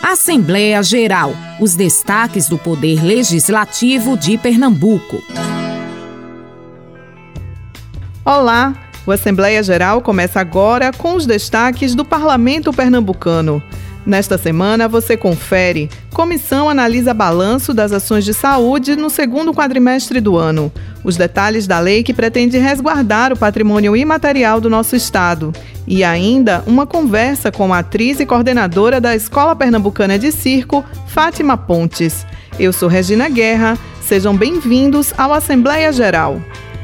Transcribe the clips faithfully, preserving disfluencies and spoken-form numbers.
Assembleia Geral. Os destaques do Poder Legislativo de Pernambuco. Olá! O Assembleia Geral começa agora com os destaques do Parlamento Pernambucano. Nesta semana, você confere. Comissão analisa balanço das ações de saúde no segundo quadrimestre do ano. Os detalhes da lei que pretende resguardar o patrimônio imaterial do nosso estado. E ainda uma conversa com a atriz e coordenadora da Escola Pernambucana de Circo, Fátima Pontes. Eu sou Regina Guerra. Sejam bem-vindos ao Assembleia Geral.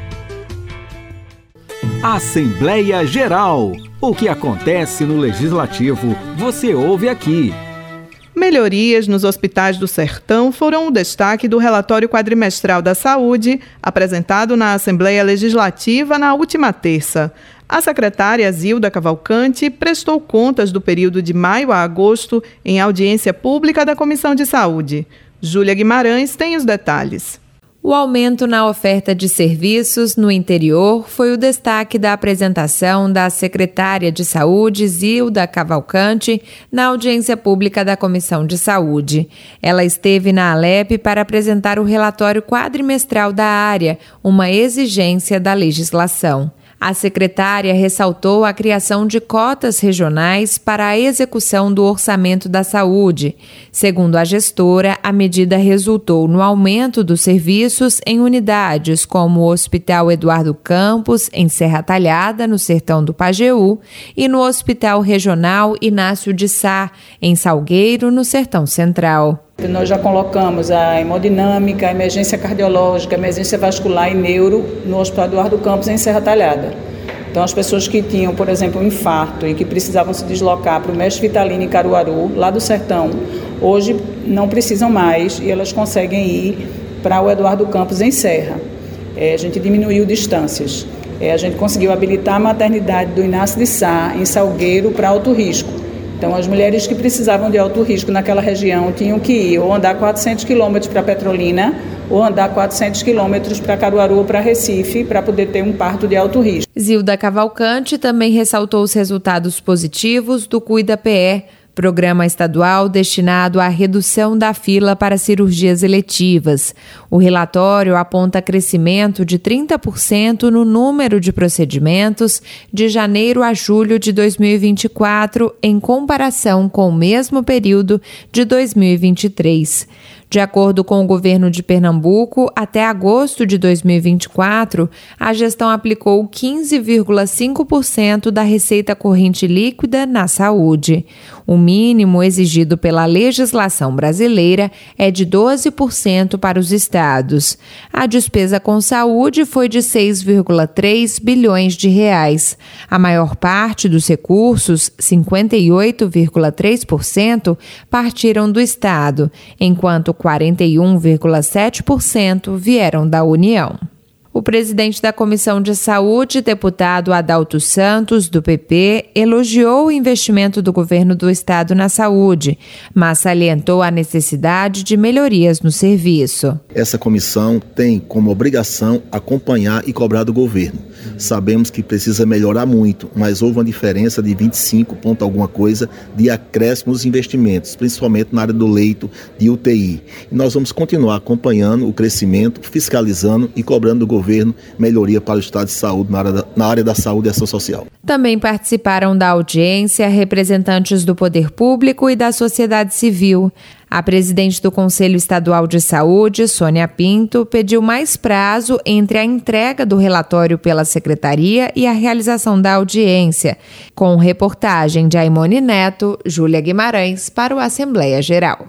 Assembleia Geral. O que acontece no Legislativo, você ouve aqui. Melhorias nos hospitais do Sertão foram o destaque do relatório quadrimestral da saúde, apresentado na Assembleia Legislativa na última terça. A secretária Zilda Cavalcante prestou contas do período de maio a agosto em audiência pública da Comissão de Saúde. Júlia Guimarães tem os detalhes. O aumento na oferta de serviços no interior foi o destaque da apresentação da secretária de Saúde, Zilda Cavalcante, na audiência pública da Comissão de Saúde. Ela esteve na Alep para apresentar o relatório quadrimestral da área, uma exigência da legislação. A secretária ressaltou a criação de cotas regionais para a execução do orçamento da saúde. Segundo a gestora, a medida resultou no aumento dos serviços em unidades como o Hospital Eduardo Campos, em Serra Talhada, no sertão do Pajeú, e no Hospital Regional Inácio de Sá, em Salgueiro, no sertão central. Nós já colocamos a hemodinâmica, a emergência cardiológica, a emergência vascular e neuro no Hospital Eduardo Campos, em Serra Talhada. Então, as pessoas que tinham, por exemplo, um infarto e que precisavam se deslocar para o Mestre Vitalino em Caruaru, lá do sertão, hoje não precisam mais e elas conseguem ir para o Eduardo Campos, em Serra. É, a gente diminuiu distâncias. É, a gente conseguiu habilitar a maternidade do Inácio de Sá, em Salgueiro, para alto risco. Então, as mulheres que precisavam de alto risco naquela região tinham que ir ou andar quatrocentos quilômetros para Petrolina ou andar quatrocentos quilômetros para Caruaru ou para Recife para poder ter um parto de alto risco. Zilda Cavalcante também ressaltou os resultados positivos do Cuida-P E, programa estadual destinado à redução da fila para cirurgias eletivas. O relatório aponta crescimento de trinta por cento no número de procedimentos de janeiro a julho de dois mil e vinte e quatro, em comparação com o mesmo período de dois mil e vinte e três. De acordo com o governo de Pernambuco, até agosto de dois mil e vinte e quatro, a gestão aplicou quinze vírgula cinco por cento da receita corrente líquida na saúde. O mínimo exigido pela legislação brasileira é de doze por cento para os estados. A despesa com saúde foi de seis vírgula três bilhões de reais. A maior parte dos recursos, cinquenta e oito vírgula três por cento, partiram do estado, enquanto quarenta e um vírgula sete por cento vieram da União. O presidente da Comissão de Saúde, deputado Adalto Santos, do P P, elogiou o investimento do governo do estado na saúde, mas salientou a necessidade de melhorias no serviço. Essa comissão tem como obrigação acompanhar e cobrar do governo. Sabemos que precisa melhorar muito, mas houve uma diferença de vinte e cinco ponto alguma coisa de acréscimo nos investimentos, principalmente na área do leito de U T I. E nós vamos continuar acompanhando o crescimento, fiscalizando e cobrando do governo melhoria para o estado de saúde na área da, na área da saúde e ação social. Também participaram da audiência representantes do poder público e da sociedade civil. A presidente do Conselho Estadual de Saúde, Sônia Pinto, pediu mais prazo entre a entrega do relatório pela secretaria e a realização da audiência. Com reportagem de Aimone Neto, Júlia Guimarães para o Assembleia Geral.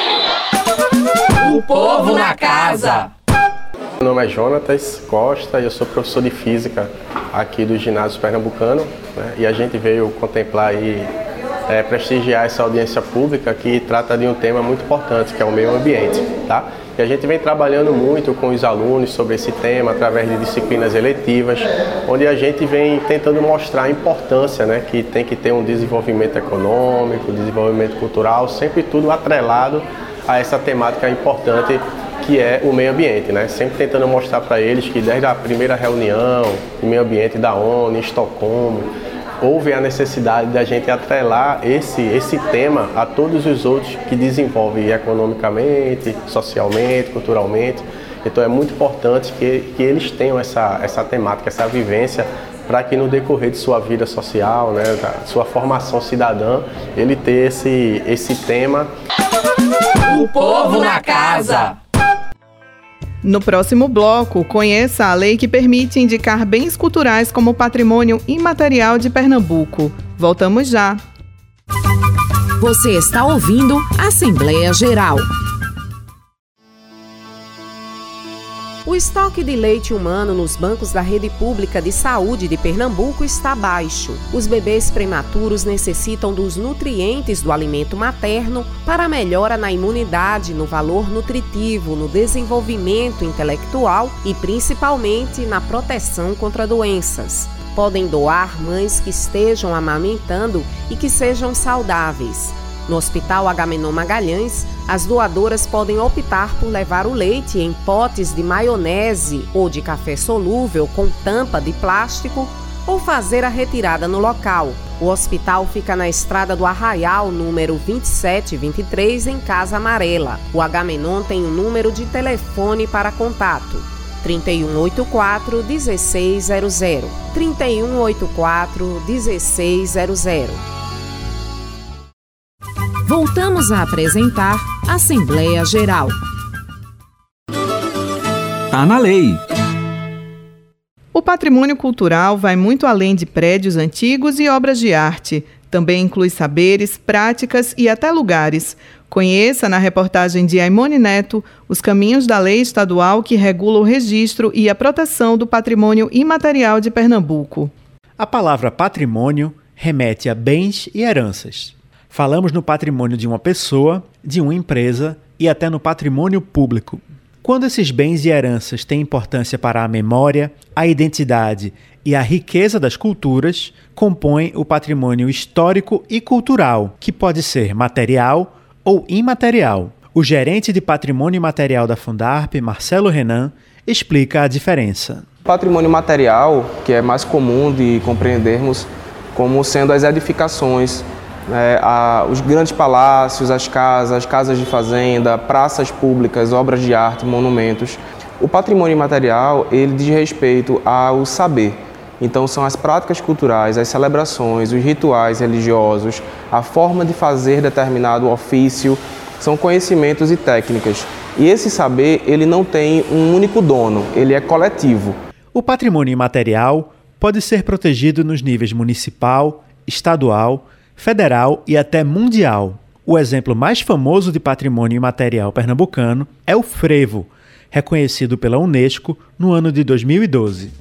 O povo na casa! Meu nome é Jonatas Costa e eu sou professor de Física aqui do Ginásio Pernambucano, né? E a gente veio contemplar e é, prestigiar essa audiência pública que trata de um tema muito importante, que é o meio ambiente, tá? E a gente vem trabalhando muito com os alunos sobre esse tema através de disciplinas eletivas, onde a gente vem tentando mostrar a importância, né, que tem que ter um desenvolvimento econômico, desenvolvimento cultural, sempre tudo atrelado a essa temática importante que é o meio ambiente, né? Sempre tentando mostrar para eles que desde a primeira reunião de meio ambiente da ONU, em Estocolmo, houve a necessidade da gente atrelar esse, esse tema a todos os outros que desenvolvem economicamente, socialmente, culturalmente. Então é muito importante que, que eles tenham essa, essa temática, essa vivência, para que no decorrer de sua vida social, né, da sua formação cidadã, ele ter esse, esse tema. O povo na casa! No próximo bloco, conheça a lei que permite indicar bens culturais como patrimônio imaterial de Pernambuco. Voltamos já. Você está ouvindo Assembleia Geral. O estoque de leite humano nos bancos da rede pública de saúde de Pernambuco está baixo. Os bebês prematuros necessitam dos nutrientes do alimento materno para a melhora na imunidade, no valor nutritivo, no desenvolvimento intelectual e principalmente na proteção contra doenças. Podem doar mães que estejam amamentando e que sejam saudáveis. No Hospital Agamenon Magalhães, as doadoras podem optar por levar o leite em potes de maionese ou de café solúvel com tampa de plástico ou fazer a retirada no local. O hospital fica na Estrada do Arraial, número vinte e sete vinte e três, em Casa Amarela. O Agamenon tem um número de telefone para contato: trinta e um oitenta e quatro, dezesseis zero zero. trinta e um oitenta e quatro, dezesseis zero zero. Voltamos a apresentar Assembleia Geral. Tá na lei. O patrimônio cultural vai muito além de prédios antigos e obras de arte. Também inclui saberes, práticas e até lugares. Conheça na reportagem de Aimone Neto os caminhos da lei estadual que regula o registro e a proteção do patrimônio imaterial de Pernambuco. A palavra patrimônio remete a bens e heranças. Falamos no patrimônio de uma pessoa, de uma empresa e até no patrimônio público. Quando esses bens e heranças têm importância para a memória, a identidade e a riqueza das culturas, compõem o patrimônio histórico e cultural, que pode ser material ou imaterial. O gerente de patrimônio imaterial da Fundarp, Marcelo Renan, explica a diferença. Patrimônio material, que é mais comum de compreendermos como sendo as edificações, É, a, os grandes palácios, as casas, as casas de fazenda, praças públicas, obras de arte, monumentos. O patrimônio imaterial, ele diz respeito ao saber. Então são as práticas culturais, as celebrações, os rituais religiosos, a forma de fazer determinado ofício, são conhecimentos e técnicas. E esse saber, ele não tem um único dono, ele é coletivo. O patrimônio imaterial pode ser protegido nos níveis municipal, estadual, federal e até mundial. O exemplo mais famoso de patrimônio imaterial pernambucano é o frevo, reconhecido pela Unesco no ano de dois mil e doze.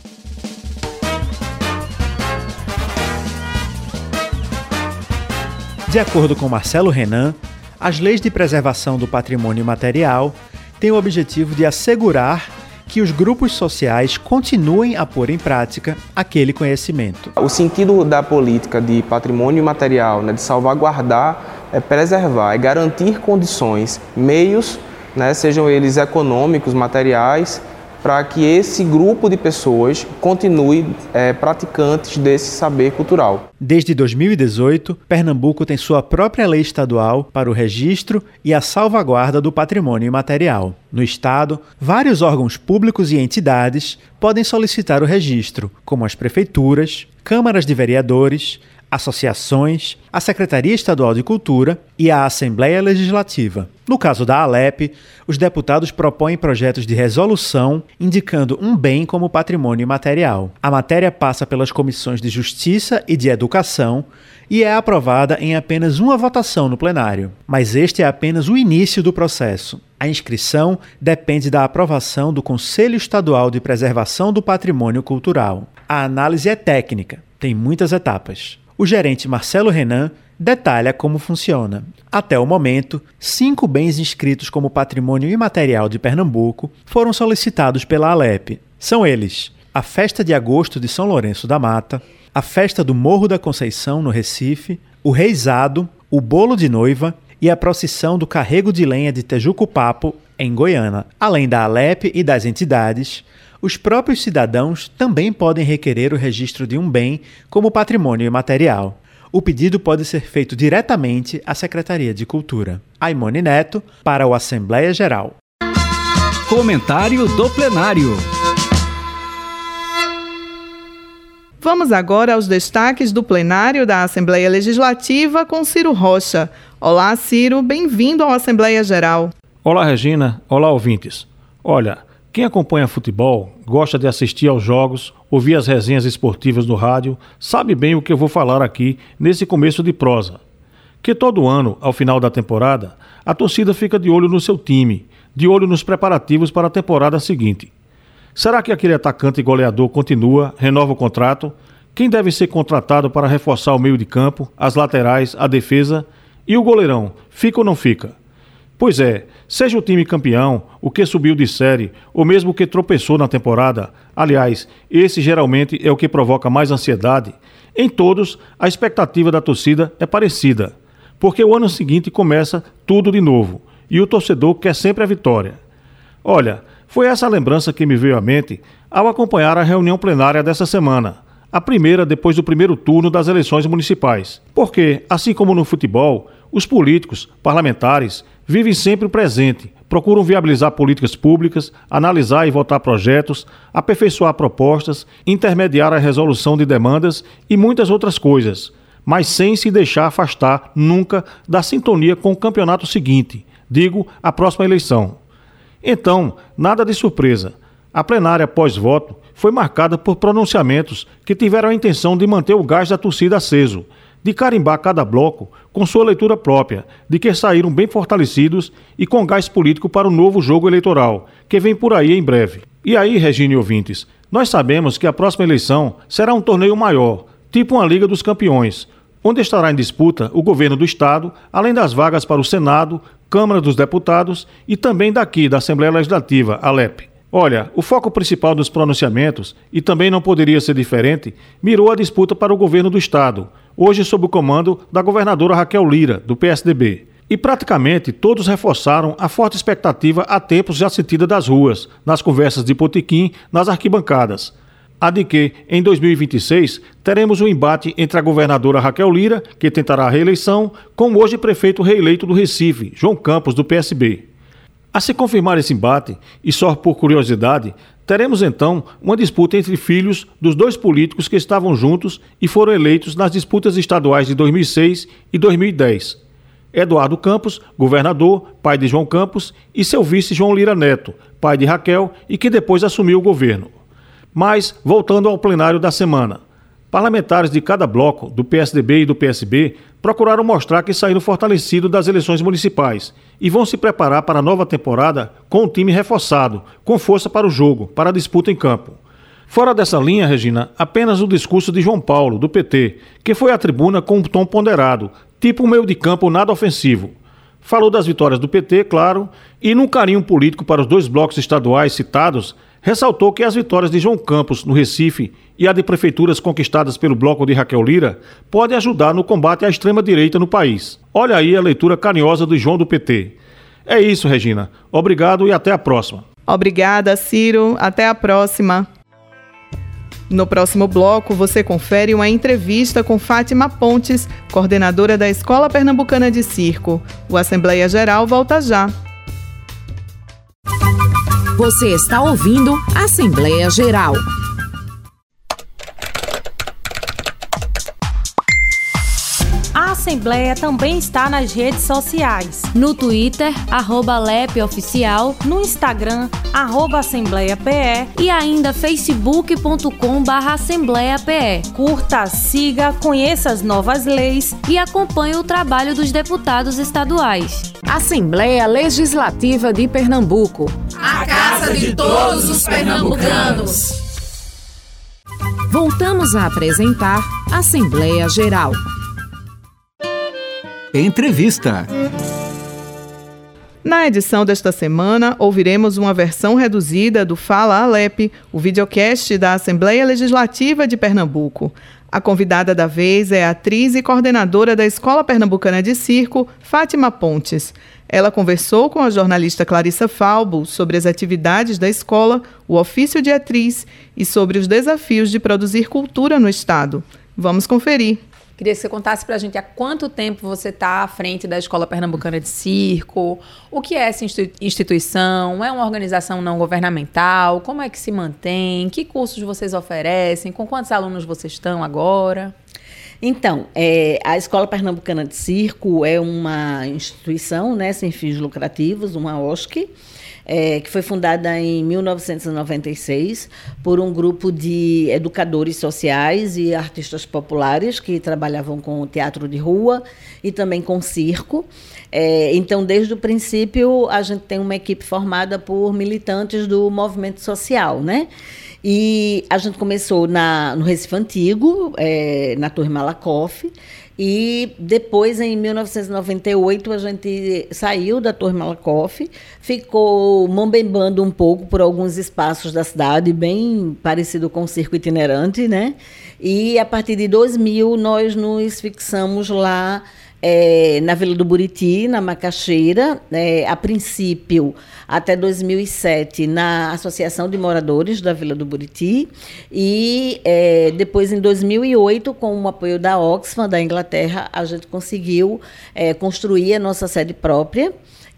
De acordo com Marcelo Renan, as leis de preservação do patrimônio imaterial têm o objetivo de assegurar que os grupos sociais continuem a pôr em prática aquele conhecimento. O sentido da política de patrimônio imaterial, né, de salvaguardar, é preservar, é garantir condições, meios, né, sejam eles econômicos, materiais, para que esse grupo de pessoas continue é, praticantes desse saber cultural. Desde dois mil e dezoito, Pernambuco tem sua própria lei estadual para o registro e a salvaguarda do patrimônio imaterial. No estado, vários órgãos públicos e entidades podem solicitar o registro, como as prefeituras, câmaras de vereadores, associações, a Secretaria Estadual de Cultura e a Assembleia Legislativa. No caso da Alep, os deputados propõem projetos de resolução indicando um bem como patrimônio imaterial. A matéria passa pelas comissões de Justiça e de Educação e é aprovada em apenas uma votação no plenário. Mas este é apenas o início do processo. A inscrição depende da aprovação do Conselho Estadual de Preservação do Patrimônio Cultural. A análise é técnica, tem muitas etapas. O gerente Marcelo Renan detalha como funciona. Até o momento, cinco bens inscritos como patrimônio imaterial de Pernambuco foram solicitados pela Alep. São eles: a Festa de Agosto de São Lourenço da Mata, a Festa do Morro da Conceição, no Recife, o Reisado, o Bolo de Noiva e a Procissão do Carrego de Lenha de Tejuco Papo, em Goiânia. Além da Alep e das entidades, Os próprios cidadãos também podem requerer o registro de um bem como patrimônio imaterial. O pedido pode ser feito diretamente à Secretaria de Cultura. Aimone Neto, para o Assembleia Geral. Comentário do plenário. Vamos agora aos destaques do plenário da Assembleia Legislativa com Ciro Rocha. Olá, Ciro, bem-vindo ao Assembleia Geral. Olá, Regina. Olá, ouvintes. Olha, quem acompanha futebol, gosta de assistir aos jogos, ouvir as resenhas esportivas no rádio, sabe bem o que eu vou falar aqui nesse começo de prosa. Que todo ano, ao final da temporada, a torcida fica de olho no seu time, de olho nos preparativos para a temporada seguinte. Será que aquele atacante e goleador continua, renova o contrato? Quem deve ser contratado para reforçar o meio de campo, as laterais, a defesa? E o goleirão, fica ou não fica? Pois é, seja o time campeão, o que subiu de série, ou mesmo o que tropeçou na temporada, aliás, esse geralmente é o que provoca mais ansiedade, em todos a expectativa da torcida é parecida, porque o ano seguinte começa tudo de novo, e o torcedor quer sempre a vitória. Olha, foi essa lembrança que me veio à mente ao acompanhar a reunião plenária dessa semana, a primeira depois do primeiro turno das eleições municipais. Porque, assim como no futebol, os políticos, parlamentares, vivem sempre presente, procuram viabilizar políticas públicas, analisar e votar projetos, aperfeiçoar propostas, intermediar a resolução de demandas e muitas outras coisas, mas sem se deixar afastar nunca da sintonia com o campeonato seguinte, digo, a próxima eleição. Então, nada de surpresa. A plenária pós-voto foi marcada por pronunciamentos que tiveram a intenção de manter o gás da torcida aceso, de carimbar cada bloco com sua leitura própria, de que saíram bem fortalecidos e com gás político para o novo jogo eleitoral, que vem por aí em breve. E aí, Regina e ouvintes, nós sabemos que a próxima eleição será um torneio maior, tipo uma Liga dos Campeões, onde estará em disputa o governo do Estado, além das vagas para o Senado, Câmara dos Deputados e também daqui da Assembleia Legislativa, a L E P. Olha, o foco principal dos pronunciamentos, e também não poderia ser diferente, mirou a disputa para o governo do Estado, hoje sob o comando da governadora Raquel Lira, do P S D B. E praticamente todos reforçaram a forte expectativa há tempos já sentida das ruas, nas conversas de botequim, nas arquibancadas. A de que, em dois mil e vinte e seis, teremos um embate entre a governadora Raquel Lira, que tentará a reeleição, com o hoje prefeito reeleito do Recife, João Campos, do P S B. A se confirmar esse embate, e só por curiosidade, teremos então uma disputa entre filhos dos dois políticos que estavam juntos e foram eleitos nas disputas estaduais de dois mil e seis e dois mil e dez. Eduardo Campos, governador, pai de João Campos, e seu vice João Lira Neto, pai de Raquel e que depois assumiu o governo. Mas, voltando ao plenário da semana, parlamentares de cada bloco, do P S D B e do P S B, procuraram mostrar que saíram fortalecidos das eleições municipais e vão se preparar para a nova temporada com um time reforçado, com força para o jogo, para a disputa em campo. Fora dessa linha, Regina, apenas o discurso de João Paulo, do P T, que foi à tribuna com um tom ponderado, tipo um meio de campo nada ofensivo. Falou das vitórias do P T, claro, e num carinho político para os dois blocos estaduais citados, ressaltou que as vitórias de João Campos, no Recife, e a de prefeituras conquistadas pelo bloco de Raquel Lira podem ajudar no combate à extrema-direita no país. Olha aí a leitura carinhosa do João do P T. É isso, Regina. Obrigado e até a próxima. Obrigada, Ciro. Até a próxima. No próximo bloco, você confere uma entrevista com Fátima Pontes, coordenadora da Escola Pernambucana de Circo. O Assembleia Geral volta já. Você está ouvindo Assembleia Geral. A Assembleia também está nas redes sociais. No Twitter, arroba L E P Oficial. No Instagram, arroba Assembleia P E. E ainda facebook ponto com barra Assembleia P E. Curta, siga, conheça as novas leis e acompanhe o trabalho dos deputados estaduais. Assembleia Legislativa de Pernambuco. A casa de todos os pernambucanos. Voltamos a apresentar Assembleia Geral. Entrevista. Na edição desta semana, ouviremos uma versão reduzida do Fala Alep, o videocast da Assembleia Legislativa de Pernambuco. A convidada da vez é a atriz e coordenadora da Escola Pernambucana de Circo, Fátima Pontes. Ela conversou com a jornalista Clarissa Falbo sobre as atividades da escola, o ofício de atriz e sobre os desafios de produzir cultura no estado. Vamos conferir. Queria que você contasse para a gente há quanto tempo você está à frente da Escola Pernambucana de Circo, o que é essa instituição, é uma organização não governamental, como é que se mantém, que cursos vocês oferecem, com quantos alunos vocês estão agora? Então, é, a Escola Pernambucana de Circo é uma instituição, né, sem fins lucrativos, uma O S C, É, que foi fundada em mil novecentos e noventa e seis por um grupo de educadores sociais e artistas populares que trabalhavam com teatro de rua e também com circo. É, então, desde o princípio, a gente tem uma equipe formada por militantes do movimento social, né? E a gente começou na, no Recife Antigo, é, na Torre Malakoff, e depois, em mil novecentos e noventa e oito, a gente saiu da Torre Malakoff, ficou mambembando um pouco por alguns espaços da cidade, bem parecido com o circo itinerante, né? E, a partir de dois mil, nós nos fixamos lá É, na Vila do Buriti, na Macaxeira, é, a princípio, até dois mil e sete, na Associação de Moradores da Vila do Buriti, e é, depois, em dois mil e oito, com o apoio da Oxfam, da Inglaterra, a gente conseguiu é, construir a nossa sede própria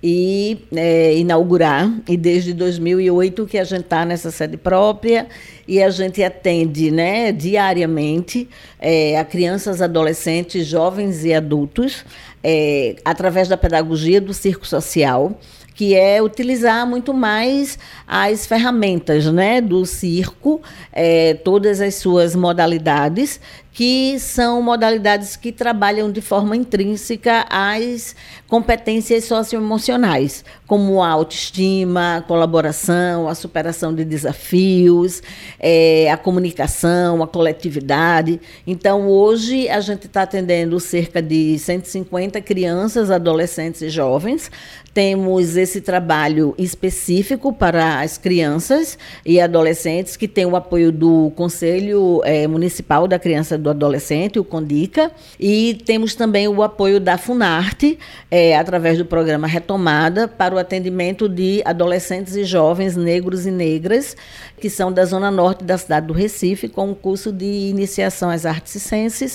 e é, inaugurar, e desde dois mil e oito que a gente está nessa sede própria e a gente atende, né, diariamente é, a crianças, adolescentes, jovens e adultos é, através da pedagogia do circo social, que é utilizar muito mais as ferramentas, né, do circo, é, todas as suas modalidades, que são modalidades que trabalham de forma intrínseca às competências socioemocionais, como a autoestima, a colaboração, a superação de desafios, é, a comunicação, a coletividade. Então, hoje, a gente está atendendo cerca de cento e cinquenta crianças, adolescentes e jovens. Temos esse trabalho específico para as crianças e adolescentes, que tem o apoio do Conselho é, Municipal da Criança e do Adolescente, o CONDICA, e temos também o apoio da Funarte, é, através do programa Retomada, para o atendimento de adolescentes e jovens negros e negras, que são da Zona Norte da cidade do Recife, com um curso de iniciação às artes circenses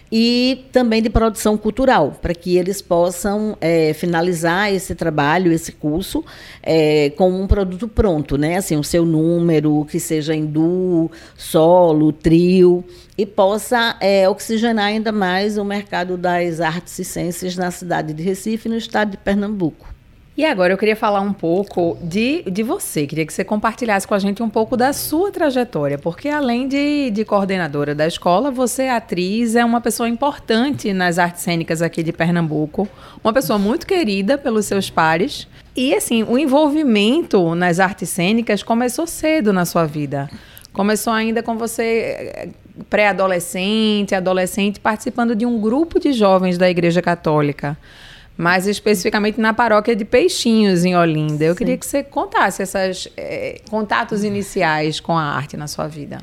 e também de produção cultural, para que eles possam é, finalizar esse trabalho, esse curso, é, com um produto pronto, né? Assim, o seu número, que seja em duo, solo, trio, e possa é, oxigenar ainda mais o mercado das artes circenses na cidade de Recife e no estado de Pernambuco. E agora eu queria falar um pouco de, de você, queria que você compartilhasse com a gente um pouco da sua trajetória, porque além de, de coordenadora da escola, você é atriz, é uma pessoa importante nas artes cênicas aqui de Pernambuco, uma pessoa muito querida pelos seus pares, e assim, o envolvimento nas artes cênicas começou cedo na sua vida. Começou ainda com você pré-adolescente, adolescente, participando de um grupo de jovens da Igreja Católica, mais especificamente na paróquia de Peixinhos, em Olinda. Eu Sim. queria que você contasse esses é, contatos iniciais com a arte na sua vida.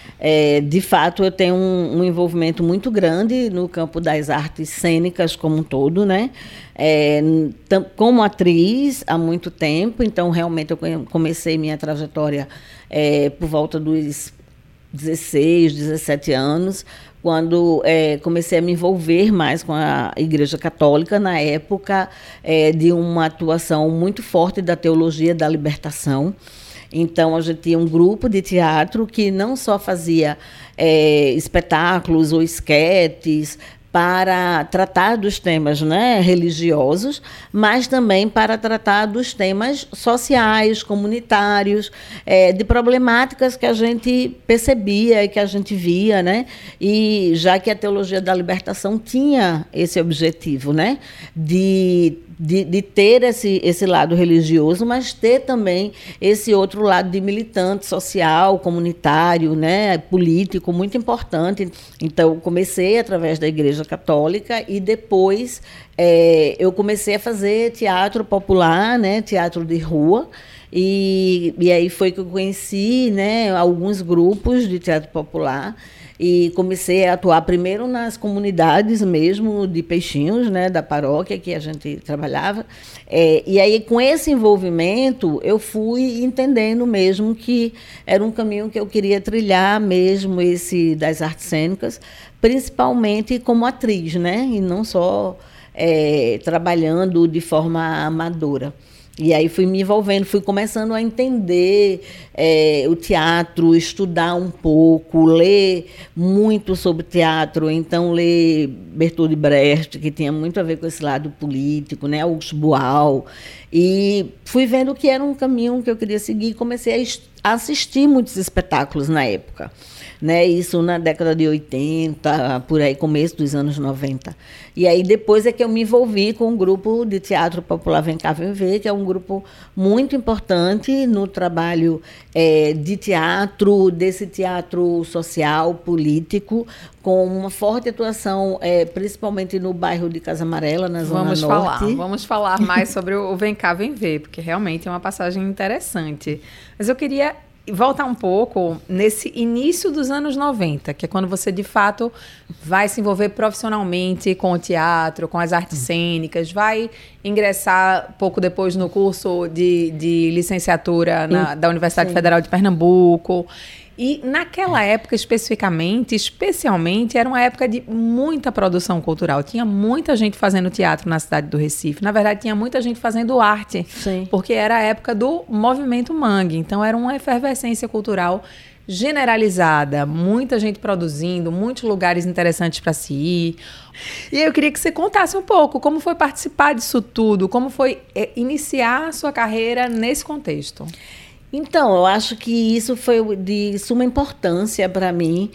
É, de fato, eu tenho um, um envolvimento muito grande no campo das artes cênicas como um todo, né? É, tam, como atriz há muito tempo, então realmente eu comecei minha trajetória é, por volta dos dezesseis, dezessete anos, quando é, comecei a me envolver mais com a Igreja Católica, na época é, de uma atuação muito forte da teologia da libertação. Então, a gente tinha um grupo de teatro que não só fazia é, espetáculos ou esquetes para tratar dos temas, né, religiosos, mas também para tratar dos temas sociais, comunitários, é, de problemáticas que a gente percebia e que a gente via, né? E já que a teologia da libertação tinha esse objetivo, né, de De, de ter esse, esse lado religioso, mas ter também esse outro lado de militante social, comunitário, né, político, muito importante. Então, comecei através da Igreja Católica e depois é, eu comecei a fazer teatro popular, né, teatro de rua, e, e aí foi que eu conheci, né, alguns grupos de teatro popular. e comecei a atuar primeiro nas comunidades mesmo de Peixinhos, né, da paróquia que a gente trabalhava. É, e aí, com esse envolvimento, eu fui entendendo mesmo que era um caminho que eu queria trilhar mesmo, esse das artes cênicas, principalmente como atriz, né, e não só é, trabalhando de forma amadora. E aí fui me envolvendo, fui começando a entender é, o teatro, estudar um pouco, ler muito sobre teatro, então ler Bertold Brecht, que tinha muito a ver com esse lado político, né, Augusto Boal, e fui vendo que era um caminho que eu queria seguir e comecei a assistir muitos espetáculos na época. Né, isso na década de oitenta, por aí, começo dos anos noventa. E aí depois é que eu me envolvi com um grupo de teatro popular Vem Cá, Vem Ver, que é um grupo muito importante no trabalho é, de teatro, desse teatro social, político, com uma forte atuação, é, principalmente no bairro de Casa Amarela, na Zona vamos Norte. Falar, vamos falar mais sobre o Vem Cá, Vem Ver, porque realmente é uma passagem interessante. Mas eu queria voltar um pouco nesse início dos anos noventa, que é quando você, de fato, vai se envolver profissionalmente com o teatro, com as artes cênicas, vai ingressar pouco depois no curso de, de licenciatura na, da Universidade Sim. Federal de Pernambuco. E naquela época, especificamente, especialmente, era uma época de muita produção cultural. Tinha muita gente fazendo teatro na cidade do Recife. Na verdade, tinha muita gente fazendo arte, Sim. porque era a época do movimento mangue. Então, era uma efervescência cultural generalizada. Muita gente produzindo, muitos lugares interessantes para se ir. E eu queria que você contasse um pouco como foi participar disso tudo, como foi é, iniciar a sua carreira nesse contexto. Então, eu acho que isso foi de suma importância para mim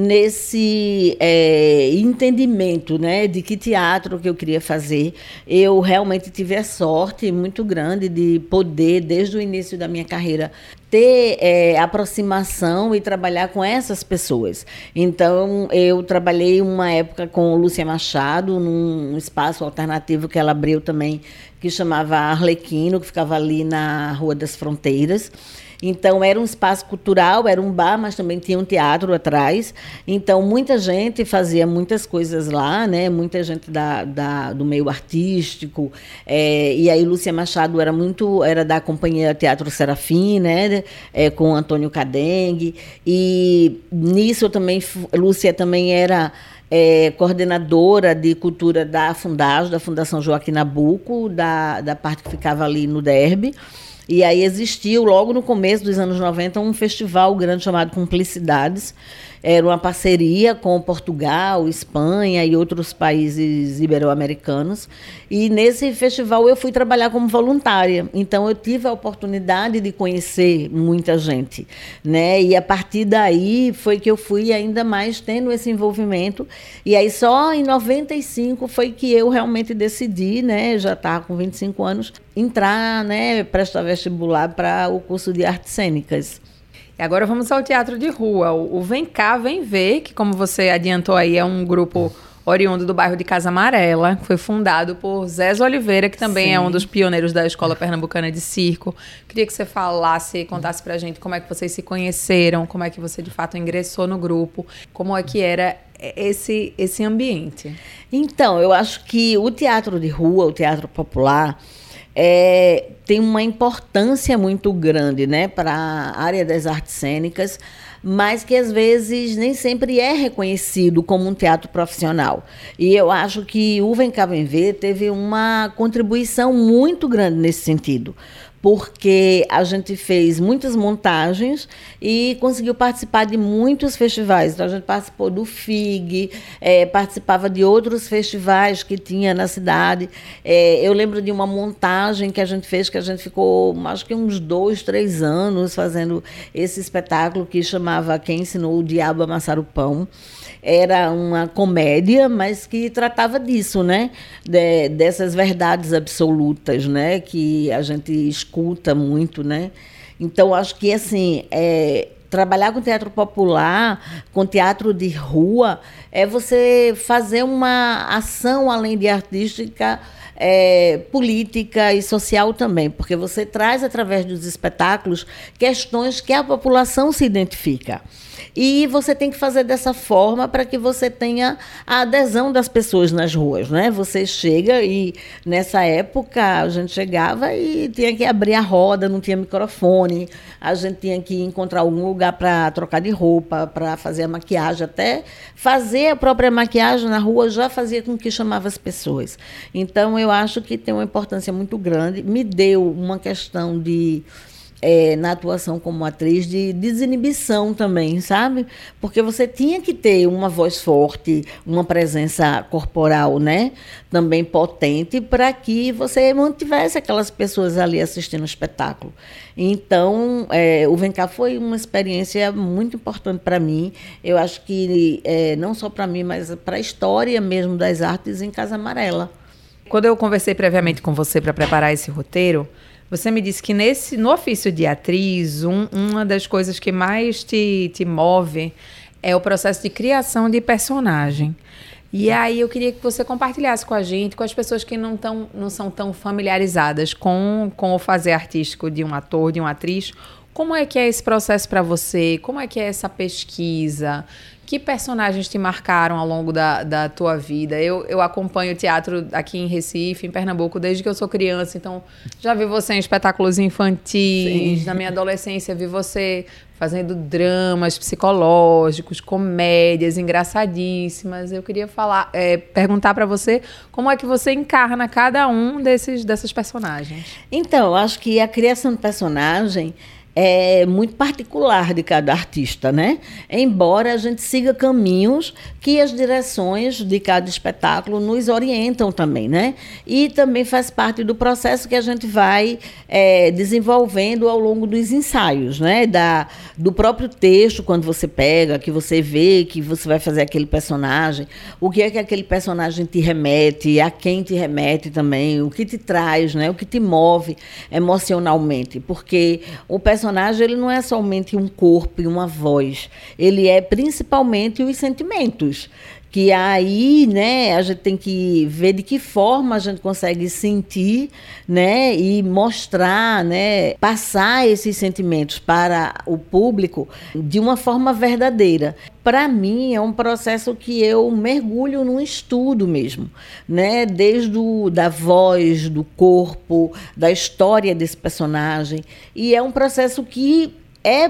nesse é, entendimento, né, de que teatro que eu queria fazer. Eu realmente tive a sorte muito grande de poder, desde o início da minha carreira, ter é, aproximação e trabalhar com essas pessoas. Então, eu trabalhei uma época com Lúcia Machado, num espaço alternativo que ela abriu também, que chamava Arlequino, que ficava ali na Rua das Fronteiras. Então, era um espaço cultural, era um bar, mas também tinha um teatro atrás. Então, muita gente fazia muitas coisas lá, né? Muita gente da, da, do meio artístico. É, e aí, Lúcia Machado era muito era da companhia Teatro Serafim, né? É, com Antônio Cadengue. E nisso eu também, Lúcia também era É, coordenadora de cultura da Fundagem, da Fundação Joaquim Nabuco, da, da parte que ficava ali no Derby. E aí existiu, logo no começo dos anos noventa, um festival grande chamado Cumplicidades. Era uma parceria com Portugal, Espanha e outros países ibero-americanos. E nesse festival eu fui trabalhar como voluntária. Então eu tive a oportunidade de conhecer muita gente, né? E a partir daí foi que eu fui ainda mais tendo esse envolvimento. E aí só em noventa e cinco foi que eu realmente decidi, né? Já estava com vinte e cinco anos, entrar, né? Prestar vestibular para o curso de artes cênicas. E agora vamos ao teatro de rua, o Vem Cá, Vem Ver, que, como você adiantou aí, é um grupo oriundo do bairro de Casa Amarela, que foi fundado por Zé Oliveira, que também Sim. é um dos pioneiros da Escola Pernambucana de Circo. Queria que você falasse, contasse pra gente como é que vocês se conheceram, como é que você, de fato, ingressou no grupo, como é que era esse, esse ambiente. Então, eu acho que o teatro de rua, o teatro popular, É, tem uma importância muito grande, né, para a área das artes cênicas, mas que às vezes nem sempre é reconhecido como um teatro profissional. E eu acho que o Vem Cá, Vem Ver teve uma contribuição muito grande nesse sentido, porque a gente fez muitas montagens e conseguiu participar de muitos festivais. Então, a gente participou do F I G, é, participava de outros festivais que tinha na cidade. É, eu lembro de uma montagem que a gente fez, que a gente ficou, acho que uns dois, três anos fazendo esse espetáculo que chamava Quem Ensinou o Diabo a Amassar o Pão. Era uma comédia, mas que tratava disso, né? De, dessas verdades absolutas, né? Que a gente escuta muito, né? Então, acho que, assim, é, trabalhar com teatro popular, com teatro de rua, é você fazer uma ação, além de artística, É, política e social também, porque você traz, através dos espetáculos, questões que a população se identifica. E você tem que fazer dessa forma para que você tenha a adesão das pessoas nas ruas, né? Você chega e, nessa época, a gente chegava e tinha que abrir a roda, não tinha microfone, a gente tinha que encontrar algum lugar para trocar de roupa, para fazer a maquiagem, até fazer a própria maquiagem na rua já fazia com que chamava as pessoas. Então, eu acho que tem uma importância muito grande. Me deu uma questão de... É, na atuação como atriz, de desinibição também, sabe? Porque você tinha que ter uma voz forte, uma presença corporal, né? Também potente, para que você mantivesse aquelas pessoas ali assistindo o espetáculo. Então, é, o Vem Cá foi uma experiência muito importante para mim. Eu acho que, é, não só para mim, mas para a história mesmo das artes em Casa Amarela. Quando eu conversei previamente com você para preparar esse roteiro, você me disse que nesse, no ofício de atriz, um, uma das coisas que mais te, te move é o processo de criação de personagem. E aí eu queria que você compartilhasse com a gente, com as pessoas que não, tão, não são tão familiarizadas com, com o fazer artístico de um ator, de uma atriz, como é que é esse processo para você? Como é que é essa pesquisa? Que personagens te marcaram ao longo da, da tua vida? Eu, eu acompanho teatro aqui em Recife, em Pernambuco, desde que eu sou criança. Então, já vi você em espetáculos infantis. Sim. Na minha adolescência, vi você fazendo dramas psicológicos, comédias engraçadíssimas. Eu queria falar, é, perguntar para você como é que você encarna cada um desses, dessas personagens. Então, eu acho que a criação de personagem é muito particular de cada artista, né? Embora a gente siga caminhos que as direções de cada espetáculo nos orientam também, né? E também faz parte do processo que a gente vai é, desenvolvendo ao longo dos ensaios, né? Da, do próprio texto, quando você pega, que você vê que você vai fazer aquele personagem, o que é que aquele personagem te remete, a quem te remete também, o que te traz, né? O que te move emocionalmente, porque o personagem O personagem ele não é somente um corpo e uma voz, ele é principalmente os sentimentos, que aí, né, a gente tem que ver de que forma a gente consegue sentir, né, e mostrar, né, passar esses sentimentos para o público de uma forma verdadeira. Para mim, é um processo que eu mergulho num estudo mesmo, né? Desde o, da voz, do corpo, da história desse personagem. E é um processo que é...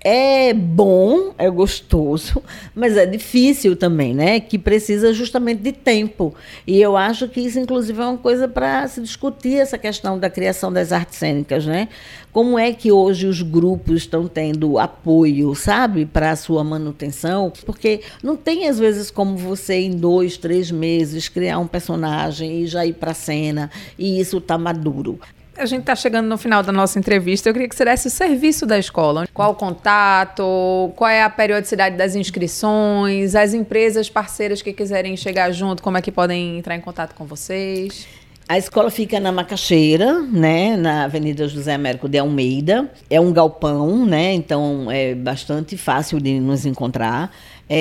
É bom, é gostoso, mas é difícil também, né? Que precisa justamente de tempo. E eu acho que isso, inclusive, é uma coisa para se discutir, essa questão da criação das artes cênicas, né? Como é que hoje os grupos estão tendo apoio, sabe, para a sua manutenção? Porque não tem, às vezes, como você, em dois, três meses, criar um personagem e já ir para a cena, e isso está maduro. A gente está chegando no final da nossa entrevista. Eu queria que você desse o serviço da escola. Qual o contato? Qual é a periodicidade das inscrições? As empresas parceiras que quiserem chegar junto, como é que podem entrar em contato com vocês? A escola fica na Macaxeira, né, na Avenida José Américo de Almeida. É um galpão, né, então é bastante fácil de nos encontrar.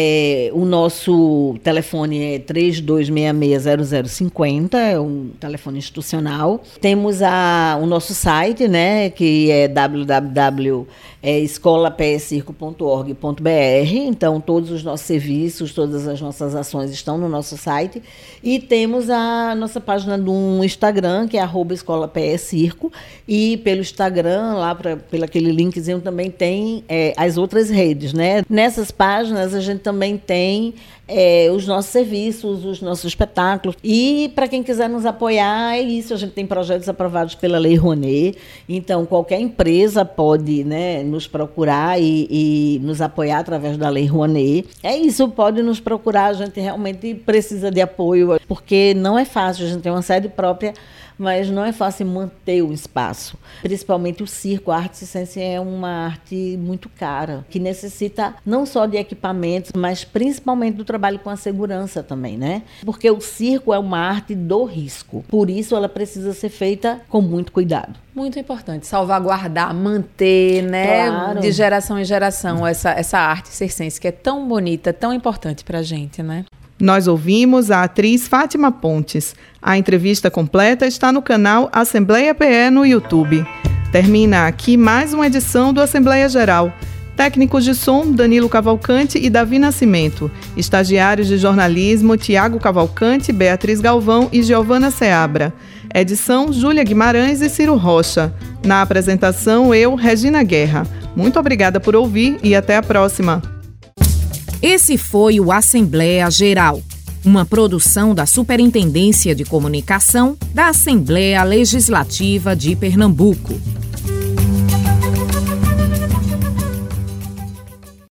É, o nosso telefone é três dois seis seis zero zero cinco zero, é um telefone institucional. Temos a, o nosso site, né, que é w w w ponto escola p e circo ponto org ponto b r. Então, todos os nossos serviços, todas as nossas ações estão no nosso site. E temos a nossa página no Instagram, que é arroba escola p e circo. E pelo Instagram, lá pra, pelo aquele linkzinho, também tem é, as outras redes, né? Nessas páginas, a gente também tem é, os nossos serviços, os nossos espetáculos. E, para quem quiser nos apoiar, é isso. A gente tem projetos aprovados pela Lei Rouanet. Então, qualquer empresa pode, né, nos procurar e, e nos apoiar através da Lei Rouanet. É isso, pode nos procurar. A gente realmente precisa de apoio, porque não é fácil. A gente tem uma sede própria, mas não é fácil manter o espaço. Principalmente o circo, a arte circense é uma arte muito cara, que necessita não só de equipamentos, mas principalmente do trabalho com a segurança também, né? Porque o circo é uma arte do risco. Por isso, ela precisa ser feita com muito cuidado. Muito importante, salvaguardar, manter, né, claro, de geração em geração, essa, essa arte circense, que é tão bonita, tão importante pra gente, né? Nós ouvimos a atriz Fátima Pontes. A entrevista completa está no canal Assembleia P E no YouTube. Termina aqui mais uma edição do Assembleia Geral. Técnicos de som, Danilo Cavalcante e Davi Nascimento. Estagiários de jornalismo, Tiago Cavalcante, Beatriz Galvão e Giovana Seabra. Edição, Júlia Guimarães e Ciro Rocha. Na apresentação, eu, Regina Guerra. Muito obrigada por ouvir e até a próxima. Esse foi o Assembleia Geral, uma produção da Superintendência de Comunicação da Assembleia Legislativa de Pernambuco.